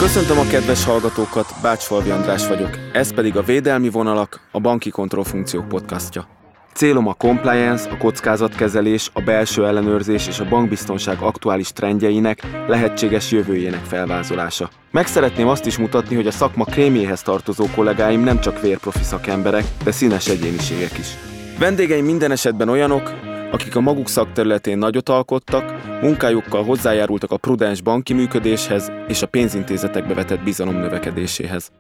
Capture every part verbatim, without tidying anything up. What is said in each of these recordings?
Köszöntöm a kedves hallgatókat, Bácsfalvi András vagyok, ez pedig a Védelmi Vonalak, a Banki Kontrollfunkciók podcastja. Célom a compliance, a kockázatkezelés, a belső ellenőrzés és a bankbiztonság aktuális trendjeinek, lehetséges jövőjének felvázolása. Meg szeretném azt is mutatni, hogy a szakma krémjéhez tartozó kollégáim nem csak vérprofi szakemberek, de színes egyéniségek is. Vendégeim minden esetben olyanok, akik a maguk szakterületén nagyot alkottak, munkájukkal hozzájárultak a prudens banki működéshez és a pénzintézetekbe vetett bizalom növekedéséhez.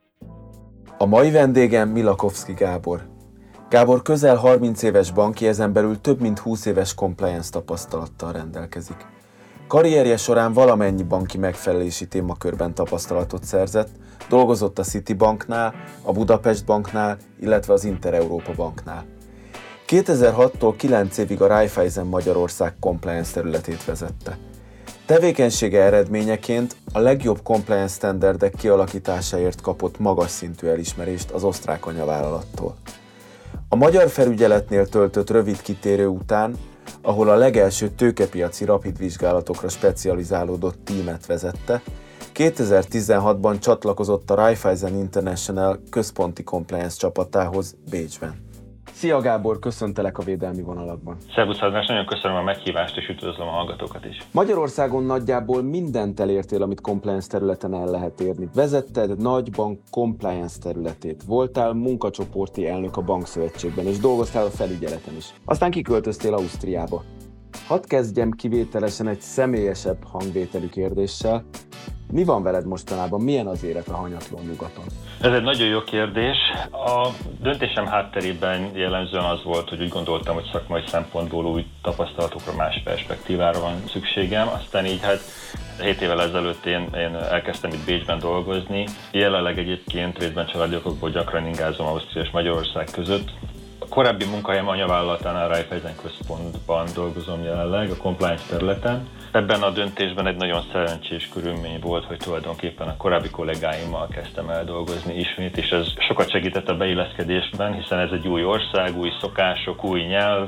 A mai vendégem Milakovszky Gábor. Gábor közel harminc éves banki, ezen belül több mint húsz éves compliance tapasztalattal rendelkezik. Karrierje során valamennyi banki megfelelési témakörben tapasztalatot szerzett, dolgozott a Citibanknál, a Budapest Banknál, illetve az Inter-Európa Banknál. kétezer-hattól kilenc évig a Raiffeisen Magyarország compliance területét vezette. Tevékenysége eredményeként a legjobb compliance standardek kialakításáért kapott magas szintű elismerést az osztrák anyavállalattól. A magyar felügyeletnél töltött rövid kitérő után, ahol a legelső tőkepiaci rapid vizsgálatokra specializálódott tímet vezette, kétezer-tizenhatban csatlakozott a Raiffeisen International központi compliance csapatához Bécsben. Szia Gábor, köszöntelek a Védelmi Vonalakban. Szervusz András, nagyon köszönöm a meghívást, és üdvözlöm a hallgatókat is. Magyarországon nagyjából mindent elértél, amit compliance területen el lehet érni. Vezetted nagy bank compliance területét, voltál munkacsoporti elnök a bankszövetségben, és dolgoztál a felügyeleten is. Aztán kiköltöztél Ausztriába. Hadd kezdjem kivételesen egy személyesebb hangvételű kérdéssel. Mi van veled mostanában? Milyen az élet a hanyatló nyugaton? Ez egy nagyon jó kérdés. A döntésem hátterében jellemzően az volt, hogy úgy gondoltam, hogy szakmai szempontból új tapasztalatokra, más perspektívára van szükségem. Aztán így hát hét évvel ezelőtt én, én elkezdtem itt Bécsben dolgozni. Jelenleg egyébként részben családi okokból gyakran ingázom Ausztria és Magyarország között. A korábbi munkahelyem anyavállalatánál Raiffeisen központban dolgozom jelenleg, a compliance területen. Ebben a döntésben egy nagyon szerencsés körülmény volt, hogy tulajdonképpen a korábbi kollégáimmal kezdtem el dolgozni ismét, és ez sokat segített a beilleszkedésben, hiszen ez egy új ország, új szokások, új nyelv,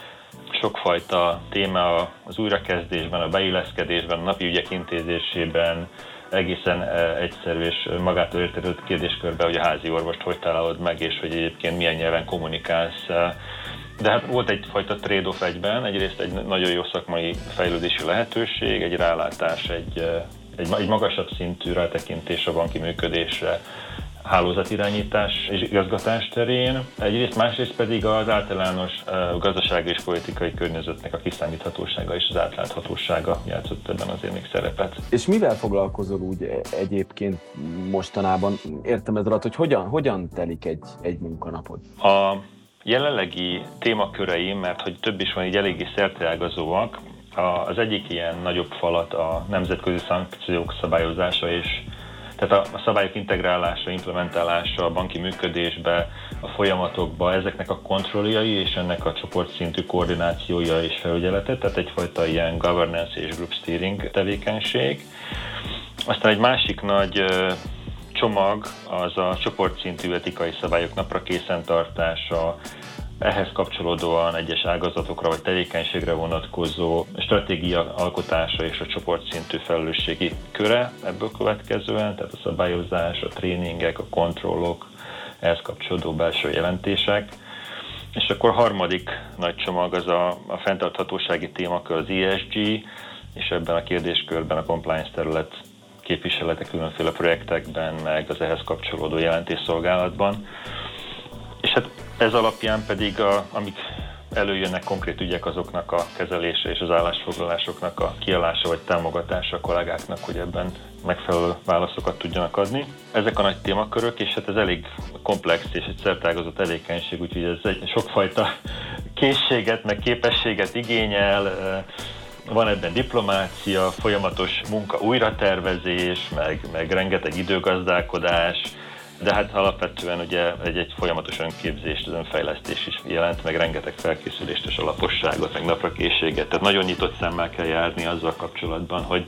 sokfajta téma az újrakezdésben, a beilleszkedésben, a napi ügyek intézésében, egészen egyszerű és magától értetődő kérdéskörben, hogy a házi orvost hogy találod meg, és hogy egyébként milyen nyelven kommunikálsz. De hát volt egyfajta trade-off egyben, egyrészt egy nagyon jó szakmai fejlődési lehetőség, egy rálátás, egy, egy, egy magasabb szintű rátekintés a banki működésre, hálózatirányítás és igazgatás terén, egyrészt, másrészt pedig az általános uh, gazdasági és politikai környezetnek a kiszámíthatósága és az átláthatósága játszott ebben azért még szerepet. És mivel foglalkozol úgy egyébként mostanában? Értem ez alatt, hogy hogyan, hogyan telik egy, egy munkanapod? A jelenlegi témaköreim, mert hogy több is van, így eléggé szerteágazóak, az egyik ilyen nagyobb falat a nemzetközi szankciók szabályozása és tehát a szabályok integrálása, implementálása a banki működésbe, a folyamatokba, ezeknek a kontrolljai és ennek a csoportszintű koordinációja és felügyelete, tehát egyfajta ilyen governance és group steering tevékenység. Aztán egy másik nagy csomag az a csoportszintű etikai szabályok napra készen tartása, ehhez kapcsolódóan egyes ágazatokra vagy tevékenységre vonatkozó stratégia alkotása és a csoportszintű felelősségi köre ebből következően, tehát a szabályozás, a tréningek, a kontrollok, ehhez kapcsolódó belső jelentések. És akkor a harmadik nagy csomag az a, a fenntarthatósági témakör, az E S G, és ebben a kérdéskörben a compliance terület képviselete különféle projektekben, meg az ehhez kapcsolódó jelentésszolgálatban. És hát ez alapján pedig, a, amik előjönnek konkrét ügyek, azoknak a kezelése és az állásfoglalásoknak a kiadása vagy támogatása a kollégáknak, hogy ebben megfelelő válaszokat tudjanak adni. Ezek a nagy témakörök, és hát ez elég komplex és egy szertágazó tevékenység, úgyhogy ez egy sokfajta készséget, meg képességet igényel. Van ebben diplomácia, folyamatos munka, újratervezés, meg, meg rengeteg időgazdálkodás, de hát alapvetően ugye egy, egy folyamatos önképzést, az önfejlesztés is jelent, meg rengeteg felkészülést és alaposságot, meg naprakészséget. Tehát nagyon nyitott szemmel kell járni azzal kapcsolatban, hogy,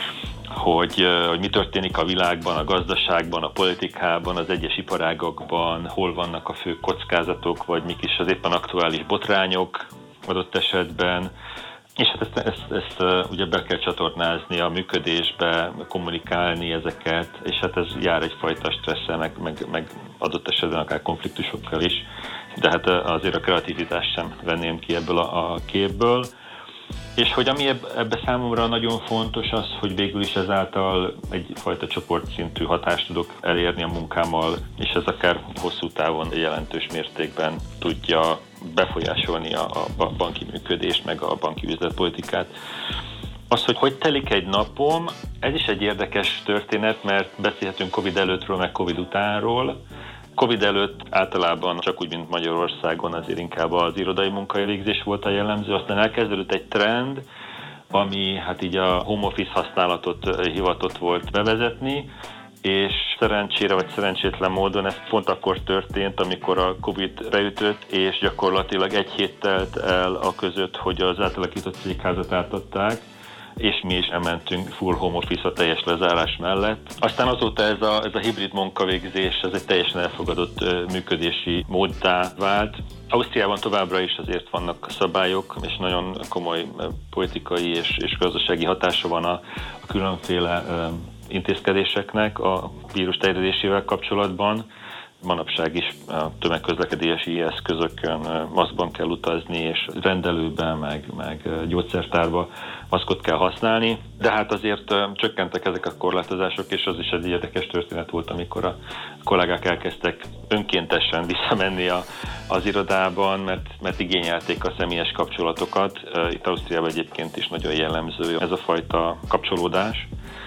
hogy, hogy mi történik a világban, a gazdaságban, a politikában, az egyes iparágokban, hol vannak a fő kockázatok, vagy mik is az éppen aktuális botrányok adott esetben. És hát ezt, ezt, ezt ugye be kell csatornázni a működésbe, kommunikálni ezeket, és hát ez jár egyfajta stresszel, meg, meg, meg adott esetben akár konfliktusokkal is, de hát azért a kreativitást sem venném ki ebből a, a képből. És hogy ami ebbe számomra nagyon fontos az, hogy végül is ezáltal egyfajta csoportszintű hatást tudok elérni a munkámmal, és ez akár hosszú távon jelentős mértékben tudja befolyásolni a, a banki működést, meg a banki üzletpolitikát. Az, hogy hogy telik egy napom, ez is egy érdekes történet, mert beszélhetünk Covid előttről, meg Covid utánról. Covid előtt általában csak úgy, mint Magyarországon, azért inkább az irodai munkavégzés volt a jellemző, aztán elkezdődött egy trend, ami hát így a home office használatot hivatott volt bevezetni, és szerencsére vagy szerencsétlen módon ez pont akkor történt, amikor a Covid reütött, és gyakorlatilag egy hét telt el a között, hogy az átalakított cégházat átadták, és mi is elmentünk full home office a teljes lezárás mellett. Aztán azóta ez a, ez a hibrid munkavégzés, ez egy teljesen elfogadott működési móddá vált. Ausztriában továbbra is azért vannak szabályok, és nagyon komoly politikai és, és gazdasági hatása van a, a különféle intézkedéseknek a vírus terjedésével kapcsolatban. Manapság is a tömegközlekedési eszközökön maszkban kell utazni, és rendelőben, meg, meg gyógyszertárba maszkot kell használni. De hát azért csökkentek ezek a korlátozások, és az is egy érdekes történet volt, amikor a kollégák elkezdtek önkéntesen visszamenni a, az irodában, mert, mert igényelték a személyes kapcsolatokat. Itt Ausztriában egyébként is nagyon jellemző ez a fajta kapcsolódás.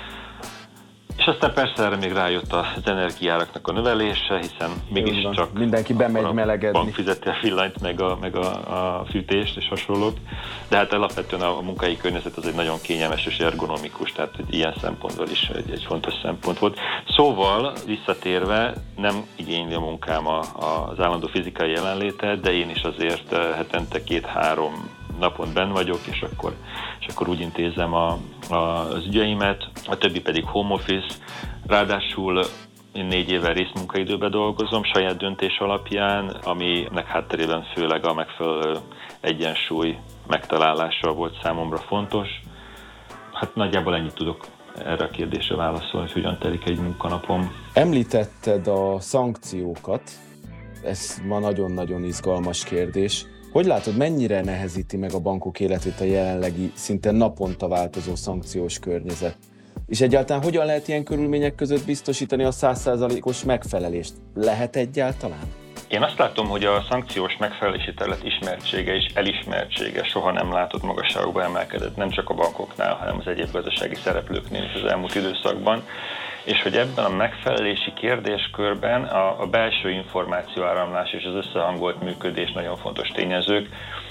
És aztán persze erre még rájött az energiáraknak a növelése, hiszen mégiscsak mindenki bemegy melegedni. Bank fizeti a villanyt, meg, a, meg a, a fűtést és hasonlók. De hát alapvetően a, a munkai környezet az egy nagyon kényelmes és ergonomikus, tehát egy ilyen szempontból is egy, egy fontos szempont volt. Szóval visszatérve nem igényli a munkám a, az állandó fizikai jelenlétet, de én is azért hetente két-három napon benn vagyok, és akkor, és akkor úgy intézem a, a, az ügyeimet, a többi pedig home office. Ráadásul én négy éve részmunkaidőben dolgozom, saját döntés alapján, aminek hátterében főleg a megfelelő egyensúly megtalálása volt számomra fontos. Hát nagyjából ennyit tudok erre a kérdésre válaszolni, hogy hogyan telik egy munkanapom. Említetted a szankciókat, ez ma nagyon-nagyon izgalmas kérdés. Hogy látod, mennyire nehezíti meg a bankok életét a jelenlegi, szinte naponta változó szankciós környezet? És egyáltalán hogyan lehet ilyen körülmények között biztosítani a száz százalékos megfelelést? Lehet egyáltalán? Én azt látom, hogy a szankciós megfelelési terület ismertsége és elismertsége soha nem látott magasságokba emelkedett, nem csak a bankoknál, hanem az egyéb gazdasági szereplőknél is az elmúlt időszakban. És hogy ebben a megfelelési kérdéskörben a, a belső információáramlás és az összehangolt működés nagyon fontos tényezők.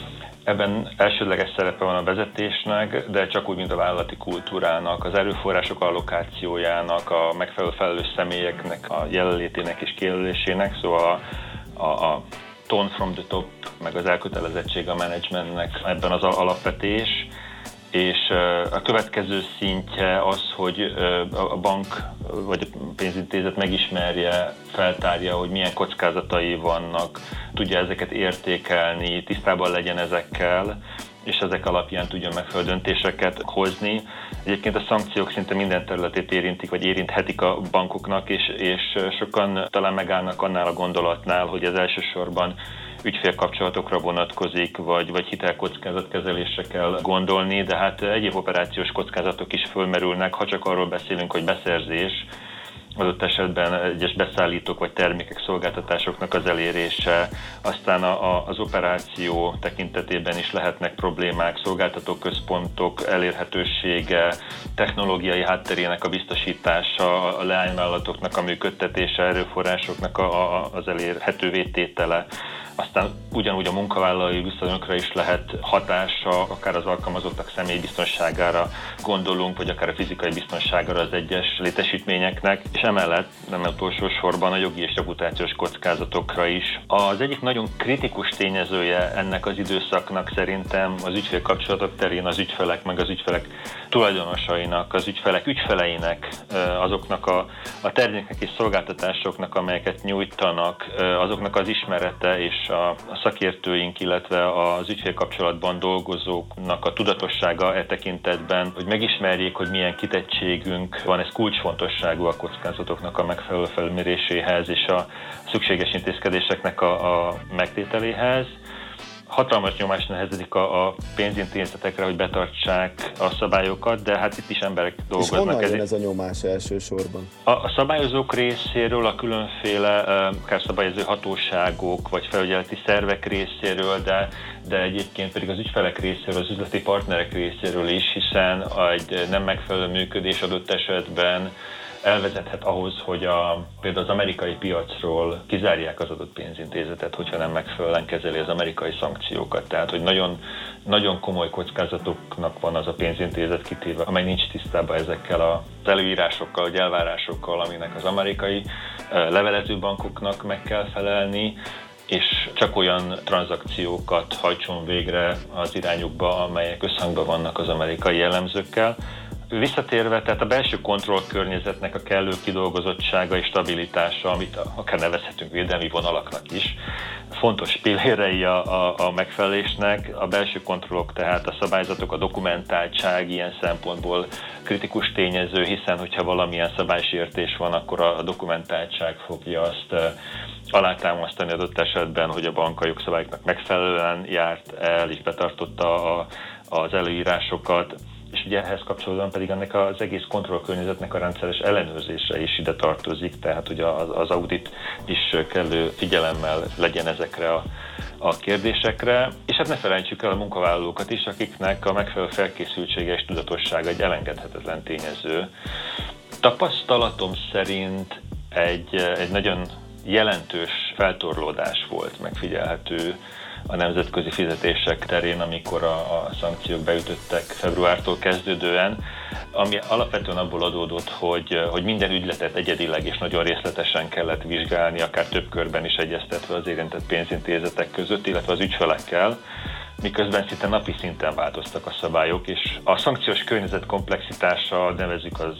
Ebben elsődleges szerepe van a vezetésnek, de csak úgy, mint a vállalati kultúrának, az erőforrások allokációjának, a megfelelő felelős személyeknek a jelenlétének és kijelölésének, szóval a, a, a tone from the top, meg az elkötelezettség a menedzsmentnek ebben az alapvetés. És a következő szintje az, hogy a bank vagy a pénzintézet megismerje, feltárja, hogy milyen kockázatai vannak, tudja ezeket értékelni, tisztában legyen ezekkel, és ezek alapján tudja megfelelő döntéseket hozni. Egyébként a szankciók szinte minden területét érintik, vagy érinthetik a bankoknak, és, és sokan talán megállnak annál a gondolatnál, hogy ez elsősorban ügyfélkapcsolatokra vonatkozik, vagy, vagy hitelkockázatkezelésre kell gondolni, de hát egyéb operációs kockázatok is fölmerülnek, ha csak arról beszélünk, hogy beszerzés, adott esetben egyes beszállítók vagy termékek, szolgáltatásoknak az elérése, aztán a, a, az operáció tekintetében is lehetnek problémák, szolgáltatóközpontok elérhetősége, technológiai hátterének a biztosítása, a leányvállalatoknak a működtetése, erőforrásoknak a, a, az elérhetővé tétele. Aztán ugyanúgy a munkavállalói viszonyokra is lehet hatása, akár az alkalmazottak személybiztonságára gondolunk, vagy akár a fizikai biztonságára az egyes létesítményeknek, és emellett nem utolsó sorban a jogi és reputációs kockázatokra is. Az egyik nagyon kritikus tényezője ennek az időszaknak szerintem az ügyfélkapcsolatok terén az ügyfelek, meg az ügyfelek tulajdonosainak, az ügyfelek ügyfeleinek, azoknak a, a termékek és szolgáltatásoknak, amelyeket nyújtanak, azoknak az ismerete és és a, a szakértőink, illetve az ügyfélkapcsolatban dolgozóknak a tudatossága e tekintetben, hogy megismerjék, hogy milyen kitettségünk van, ez kulcsfontosságú a kockázatoknak a megfelelő felméréséhez és a szükséges intézkedéseknek a, a megtételéhez. Hatalmas nyomás nehezedik a, a pénzintézetekre, hogy betartsák a szabályokat, de hát itt is emberek dolgoznak. És honnan jön ez a nyomás elsősorban? A, a szabályozók részéről, a különféle akár szabályozó hatóságok vagy felügyeleti szervek részéről, de, de egyébként pedig az ügyfelek részéről, az üzleti partnerek részéről is, hiszen egy nem megfelelő működés adott esetben elvezethet ahhoz, hogy a, például az amerikai piacról kizárják az adott pénzintézetet, hogyha nem megfelelően kezeli az amerikai szankciókat. Tehát, hogy nagyon, nagyon komoly kockázatoknak van az a pénzintézet kitéve, amely nincs tisztában ezekkel az előírásokkal, vagy elvárásokkal, aminek az amerikai levelezőbankoknak meg kell felelni, és csak olyan tranzakciókat hajtson végre az irányukba, amelyek összhangban vannak az amerikai jellemzőkkel. Visszatérve, tehát a belső kontrollkörnyezetnek a kellő kidolgozottsága és stabilitása, amit akár nevezhetünk védelmi vonalaknak is, fontos pillérei a, a, a megfelelésnek. A belső kontrollok, tehát a szabályzatok, a dokumentáltság ilyen szempontból kritikus tényező, hiszen hogyha valamilyen szabálysértés van, akkor a dokumentáltság fogja azt alátámasztani adott esetben, hogy a bank a jogszabályoknak megfelelően járt el és betartotta a, az előírásokat. És ugye ehhez kapcsolódóan pedig ennek az egész kontrollkörnyezetnek a rendszeres ellenőrzése is ide tartozik, tehát hogy az audit is kellő figyelemmel legyen ezekre a, a kérdésekre. És hát ne felejtsük el a munkavállalókat is, akiknek a megfelelő felkészültsége és tudatossága egy elengedhetetlen tényező. Tapasztalatom szerint egy, egy nagyon jelentős feltorlódás volt megfigyelhető a nemzetközi fizetések terén, amikor a, a szankciók beütöttek februártól kezdődően, ami alapvetően abból adódott, hogy, hogy minden ügyletet egyedileg és nagyon részletesen kellett vizsgálni, akár több körben is egyeztetve az érintett pénzintézetek között, illetve az ügyfelekkel, miközben szinte napi szinten változtak a szabályok, és a szankciós környezet komplexitása, nevezzük az,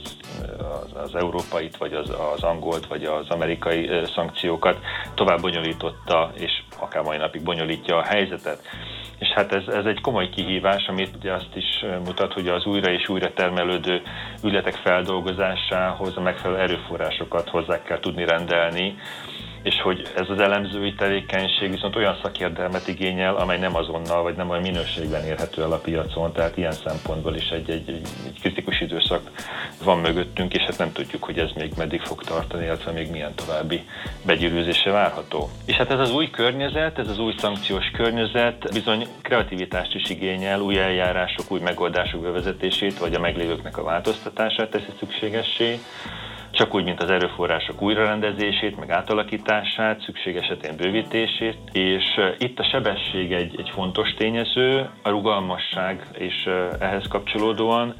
az, az európait, vagy az, az angolt, vagy az amerikai szankciókat tovább bonyolította, és akár mai napig bonyolítja a helyzetet. És hát ez, ez egy komoly kihívás, amit ugye azt is mutat, hogy az újra és újra termelődő ügyletek feldolgozásához a megfelelő erőforrásokat hozzá kell tudni rendelni, és hogy ez az elemzői tevékenység viszont olyan szakértelmet igényel, amely nem azonnal, vagy nem olyan minőségben érhető el a piacon, tehát ilyen szempontból is egy, egy, egy, egy kritikus időszak van mögöttünk, és hát nem tudjuk, hogy ez még meddig fog tartani, illetve még milyen további begyűrűzése várható. És hát ez az új környezet, ez az új szankciós környezet bizony kreativitást is igényel, új eljárások, új megoldások bevezetését, vagy a meglévőknek a változtatását teszi szükségessé. Csak úgy, mint az erőforrások újrarendezését, meg átalakítását, szükség esetén bővítését, és itt a sebesség egy, egy fontos tényező, a rugalmasság és ehhez kapcsolódóan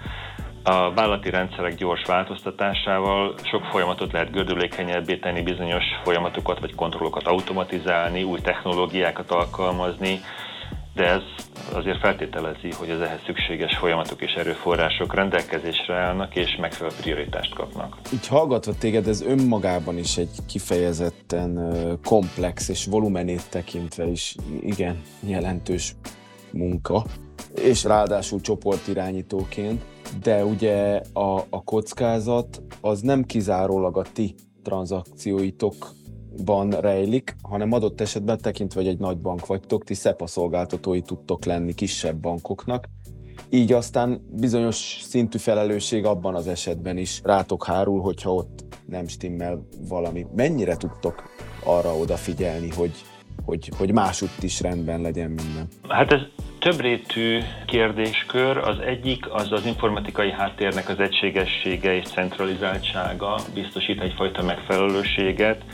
a vállalati rendszerek gyors változtatásával sok folyamatot lehet gördülékenyebbé tenni, bizonyos folyamatokat vagy kontrollokat automatizálni, új technológiákat alkalmazni, de ez azért feltételezi, hogy az ehhez szükséges folyamatok és erőforrások rendelkezésre állnak, és megfelelő prioritást kapnak. Így hallgatva téged, ez önmagában is egy kifejezetten komplex és volumenét tekintve is igen jelentős munka, és ráadásul csoportirányítóként, de ugye a, a kockázat az nem kizárólag a ti tranzakcióitok ban rejlik, hanem adott esetben tekintve, hogy egy nagy bank vagytok, ti SEPA szolgáltatói tudtok lenni kisebb bankoknak, így aztán bizonyos szintű felelősség abban az esetben is rátok hárul, hogyha ott nem stimmel valami. Mennyire tudtok arra odafigyelni, hogy, hogy, hogy másutt is rendben legyen minden? Hát ez többrétű kérdéskör. Az egyik az az informatikai háttérnek az egységessége és centralizáltsága biztosít egyfajta megfelelőséget.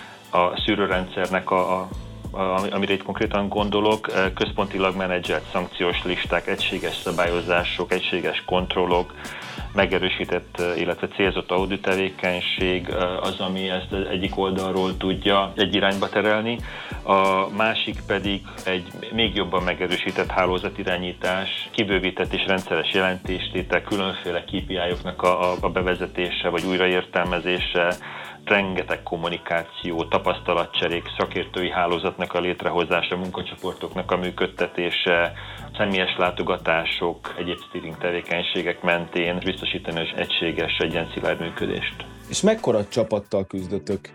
A szűrőrendszernek, a, a, a, amire itt konkrétan gondolok, központilag menedzselt szankciós listák, egységes szabályozások, egységes kontrollok, megerősített, illetve célzott audit tevékenység az, ami ezt egyik oldalról tudja egy irányba terelni. A másik pedig egy még jobban megerősített hálózatirányítás, kibővített és rendszeres jelentéstétel, különféle ká pé í-oknak a, a bevezetése vagy újraértelmezése, rengeteg kommunikáció, tapasztalatcserék, szakértői hálózatnak a létrehozása, munkacsoportoknak a működtetése, személyes látogatások, egyéb steering tevékenységek mentén biztosítani az egységes, egyenszilárd működést. És mekkora csapattal küzdötök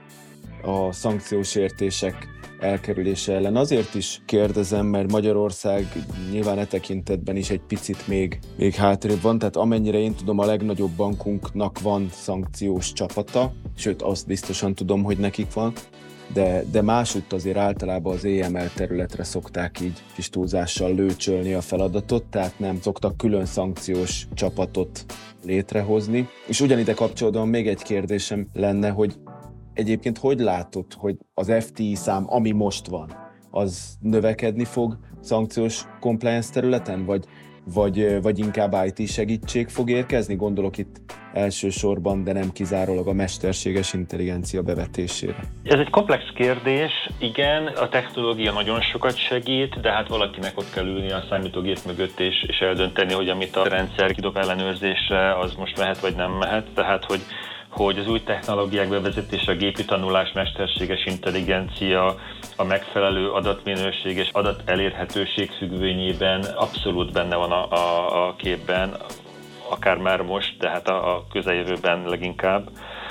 a szankciós értések elkerülése ellen? Azért is kérdezem, mert Magyarország nyilván e tekintetben is egy picit még, még hátrébb van, tehát amennyire én tudom, a legnagyobb bankunknak van szankciós csapata, sőt azt biztosan tudom, hogy nekik van, de, de másutt azért általában az é em el területre szokták így kis túlzással lőcsölni a feladatot, tehát nem szoktak külön szankciós csapatot létrehozni. És ugyanide kapcsolódóan még egy kérdésem lenne, hogy egyébként hogy látod, hogy az ef té i szám, ami most van, az növekedni fog szankciós compliance területen, vagy, vagy, vagy inkább i té segítség fog érkezni? Gondolok itt elsősorban, de nem kizárólag a mesterséges intelligencia bevetésére. Ez egy komplex kérdés, igen, a technológia nagyon sokat segít, de hát valakinek ott kell ülni a számítógép mögött és, és eldönteni, hogy amit a rendszer kidob ellenőrzésre, az most mehet vagy nem mehet, tehát hogy hogy az új technológiák bevezetése, a gépi tanulás, mesterséges intelligencia, a megfelelő adatminőség és adat elérhetőség függvényében abszolút benne van a, a, a képben, akár már most, tehát a, a közeljövőben leginkább.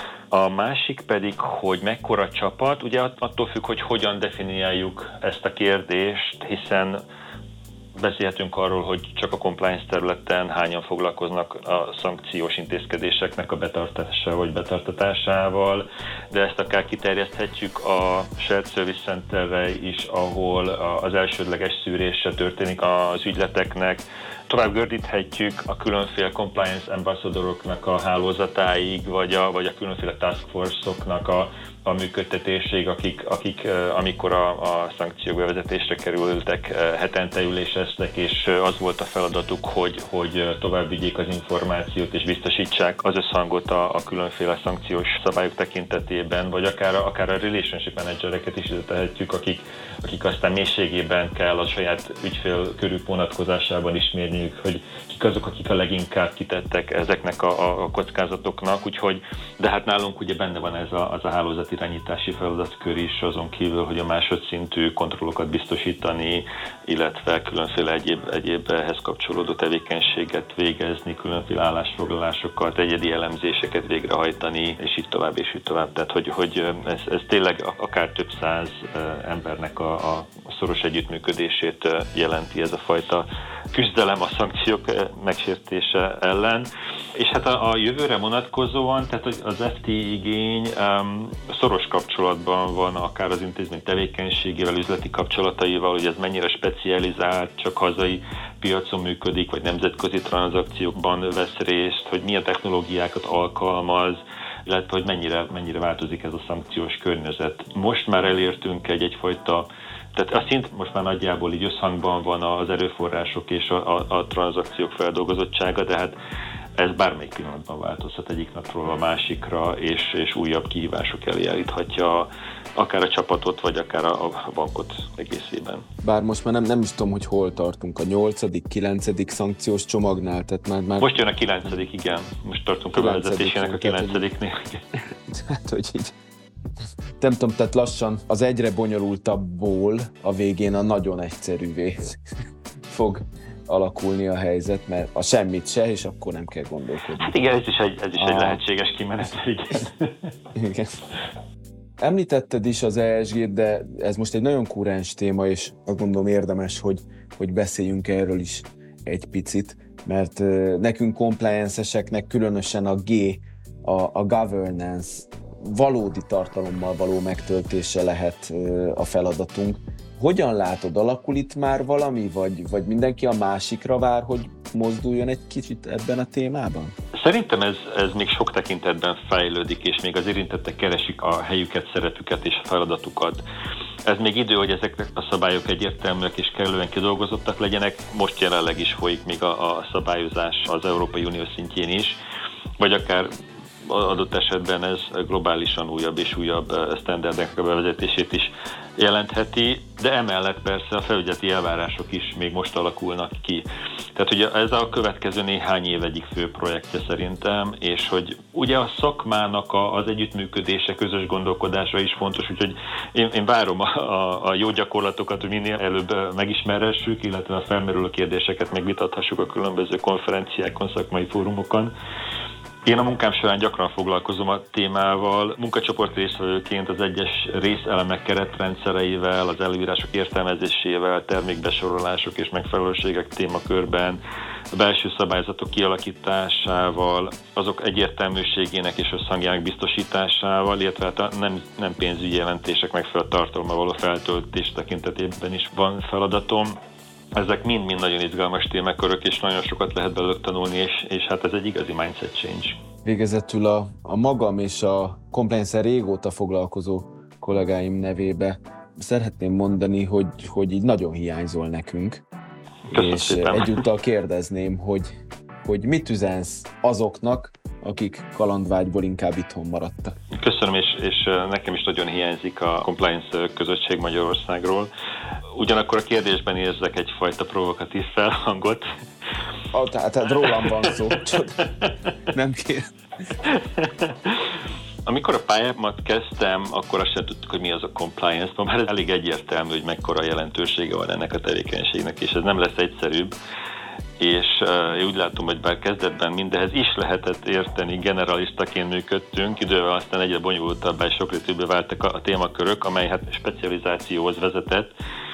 A másik pedig, hogy mekkora csapat, ugye attól függ, hogy hogyan definiáljuk ezt a kérdést, hiszen beszélhetünk arról, hogy csak a compliance területen hányan foglalkoznak a szankciós intézkedéseknek a betartásával vagy betartatásával, de ezt akár kiterjeszthetjük a Shared Service Centerre is, ahol az elsődleges szűrése történik az ügyleteknek. Tovább gördíthetjük a különféle compliance ambassadoroknak a hálózatáig, vagy a, vagy a különféle task force-oknak a, a működtetéséig, akik, akik amikor a, a szankciók bevezetésre kerültek, hetente üléseztek, és az volt a feladatuk, hogy, hogy tovább vigyék az információt és biztosítsák az összhangot a, a különféle szankciós szabályok tekintetében, vagy akár a, akár a relationship managereket is ide tehetjük, akik, akik aztán mélységében kell a saját ügyfélkörük vonatkozásában ismerniük, hogy kik azok, akik a leginkább kitettek ezeknek a, a kockázatoknak, úgyhogy, de hát nálunk ugye benne van ez a, az a hálózatirányítási feladatkör is, azon kívül, hogy a másodszintű kontrollokat biztosítani, illetve különféle egyéb, egyéb ehhez kapcsolódó tevékenységet végezni, különféle állásfoglalásokat, egyedi elemzéseket végrehajtani, és így tovább, és így tovább. Tehát, hogy, hogy ez, ez tényleg akár több száz embernek a, a szoros együttműködését jelenti ez a fajta küzdelem a szankciók megsértése ellen. És hát a, a jövőre vonatkozóan, tehát az ef té i igény um, szoros kapcsolatban van akár az intézmény tevékenységével, üzleti kapcsolataival, hogy ez mennyire specializált, csak hazai piacon működik, vagy nemzetközi tranzakciókban vesz részt, hogy milyen technológiákat alkalmaz, illetve hogy mennyire, mennyire változik ez a szankciós környezet. Most már elértünk egy egyfajta, tehát a szint most már nagyjából így összhangban van az erőforrások és a, a, a tranzakciók feldolgozottsága, de hát ez bármelyik pillanatban változhat egyik napról a másikra, és, és újabb kihívások elé állíthatja akár a csapatot, vagy akár a, a bankot egészében. Bár most már nem, nem is tudom, hogy hol tartunk, a nyolcadik, kilencedik szankciós csomagnál, tehát már... már... Most jön a kilencedik, igen. Most tartunk a bevezetésének a kilencediknél. Hát, hogy így... Nem tudom, tehát lassan az egyre bonyolultabbból a végén a nagyon egyszerűvé fog alakulni a helyzet, mert a semmit se, és akkor nem kell gondolkodni. Hát igen, ez is egy, ez is a... egy lehetséges kimenet, igen. Igen. Említetted is az é es gét, de ez most egy nagyon kúrens téma, és azt gondolom érdemes, hogy, hogy beszéljünk erről is egy picit, mert nekünk compliance-eseknek különösen a G, a, a governance valódi tartalommal való megtöltése lehet a feladatunk. Hogyan látod, alakul itt már valami, vagy, vagy mindenki a másikra vár, hogy mozduljon egy kicsit ebben a témában? Szerintem ez, ez még sok tekintetben fejlődik, és még az érintettek keresik a helyüket, szerepüket és a feladatukat. Ez még idő, hogy ezek a szabályok egyértelműek és kellően kidolgozottak legyenek. Most jelenleg is folyik még a, a szabályozás az Európai Unió szintjén is, vagy akár adott esetben ez globálisan újabb és újabb sztenderdeknek a bevezetését is jelentheti, de emellett persze a felügyeleti elvárások is még most alakulnak ki. Tehát ugye ez a következő néhány év egyik fő projektje szerintem, és hogy ugye a szakmának a, az együttműködése, közös gondolkodása is fontos, úgyhogy én, én várom a, a, a jó gyakorlatokat, hogy minél előbb megismerhessük, illetve a felmerülő kérdéseket megvitathassuk a különböző konferenciákon, szakmai fórumokon. Én a munkám során gyakran foglalkozom a témával, munkacsoport résztvevőként az egyes részelemek keretrendszereivel, az előírások értelmezésével, termékbesorolások és megfelelőségek témakörben, a belső szabályzatok kialakításával, azok egyértelműségének és összhangjának biztosításával, illetve hát a nem, nem pénzügyi jelentések megfelelő tartalma való feltöltés tekintetében is van feladatom. Ezek mind-mind nagyon izgalmas témakörök, és nagyon sokat lehet belőlük tanulni, és, és hát ez egy igazi mindset change. Végezetül a, a magam és a compliance-el régóta foglalkozó kollégáim nevébe szeretném mondani, hogy, hogy így nagyon hiányzol nekünk. Köszönöm és szépen. Egyúttal kérdezném, hogy, hogy mit üzensz azoknak, akik kalandvágyból inkább itthon maradtak. Köszönöm, és, és nekem is nagyon hiányzik a compliance közösség Magyarországról. Ugyanakkor a kérdésben érzek egyfajta provokatív felhangot. Ah, tehát, tehát rólam van szó, csak nem kér. Amikor a pályámat kezdtem, akkor azt sem tudtuk, hogy mi az a compliance. Ma már elég egyértelmű, hogy mekkora jelentősége van ennek a tevékenységnek, és ez nem lesz egyszerűbb. És uh, én úgy látom, hogy bár kezdetben mindehez is lehetett érteni, generalistaként működtünk, idővel aztán egyre bonyolultabbá és sokrétűbbé váltak a, a témakörök, amely hát specializációhoz vezetett,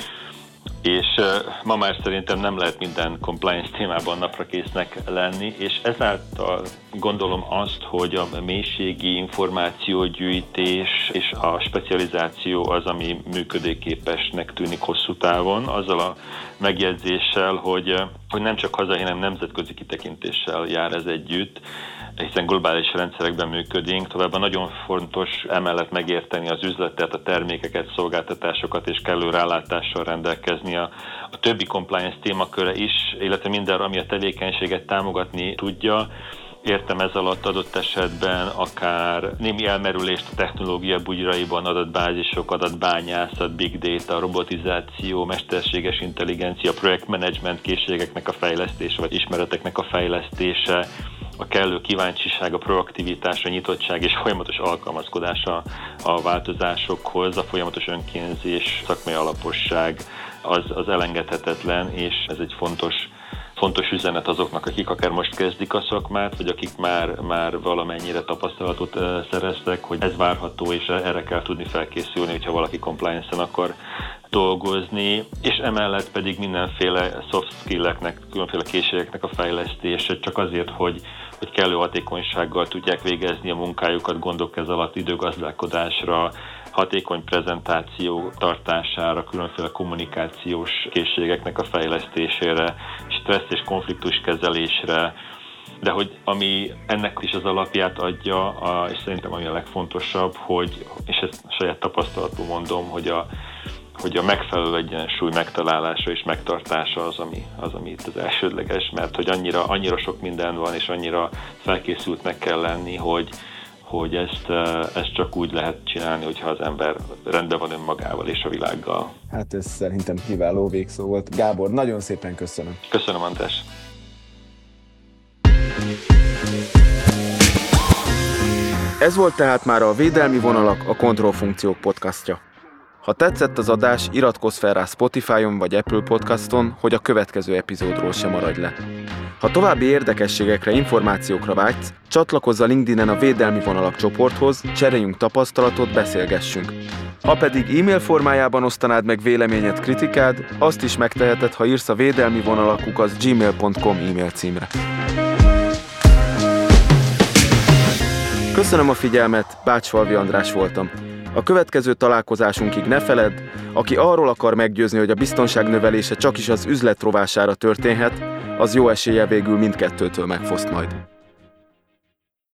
és uh, ma már szerintem nem lehet minden compliance témában naprakésznek lenni, és ezáltal gondolom azt, hogy a mélységi információgyűjtés és a specializáció az, ami működőképesnek tűnik hosszú távon, azzal a megjegyzéssel, hogy, hogy nem csak hazai, hanem nemzetközi kitekintéssel jár ez együtt, hiszen globális rendszerekben működünk. Továbbá nagyon fontos emellett megérteni az üzletet, a termékeket, szolgáltatásokat és kellő rálátással rendelkezni a, a többi compliance témaköre is, illetve minden, ami a tevékenységet támogatni tudja. Értem ez alatt adott esetben akár némi elmerülést a technológia bugyraiban, adatbázisok, adatbányászat, big data, robotizáció, mesterséges intelligencia, projektmenedzsment készségeknek a fejlesztése, vagy ismereteknek a fejlesztése, a kellő kíváncsiság, a proaktivitás, a nyitottság és folyamatos alkalmazkodása a változásokhoz, a folyamatos önképzés, szakmai alaposság az, az elengedhetetlen, és ez egy fontos Fontos üzenet azoknak, akik akár most kezdik a szakmát, vagy akik már, már valamennyire tapasztalatot uh, szereztek, hogy ez várható, és erre kell tudni felkészülni, hogyha valaki compliance-en akar dolgozni, és emellett pedig mindenféle soft skill-eknek, különféle készségeknek a fejlesztése, csak azért, hogy, hogy kellő hatékonysággal tudják végezni a munkájukat, gondok ez alatt időgazdálkodásra, hatékony prezentáció tartására, különféle kommunikációs készségeknek a fejlesztésére, stressz és konfliktus kezelésre, de hogy ami ennek is az alapját adja, a, és szerintem ami a legfontosabb, hogy, és ezt saját tapasztalatból mondom, hogy a, hogy a megfelelő egyensúly megtalálása és megtartása az, ami, az, ami itt az elsődleges, mert hogy annyira, annyira sok minden van, és annyira felkészültnek kell lenni, hogy hogy ezt, ezt csak úgy lehet csinálni, hogyha az ember rendben van önmagával és a világgal. Hát ez szerintem kiváló végszó volt. Gábor, nagyon szépen köszönöm. Köszönöm, András. Ez volt tehát már a Védelmi Vonalak, a Kontrollfunkciók podcastja. Ha tetszett az adás, iratkozz fel rá Spotify-on vagy Apple Podcaston, hogy a következő epizódról sem maradj le. Ha további érdekességekre, információkra vágysz, csatlakozz a LinkedIn-en a Védelmi Vonalak csoporthoz, cseréljünk tapasztalatot, beszélgessünk. Ha pedig e-mail formájában osztanád meg véleményed, kritikád, azt is megteheted, ha írsz a védelmi vonalakuk az gmail pont com e-mail címre. Köszönöm a figyelmet, Bácsfalvi András voltam. A következő találkozásunkig ne feledd, aki arról akar meggyőzni, hogy a biztonság növelése csak is az üzlet rovására történhet, az jó eséllyel végül mindkettőtől megfoszt majd.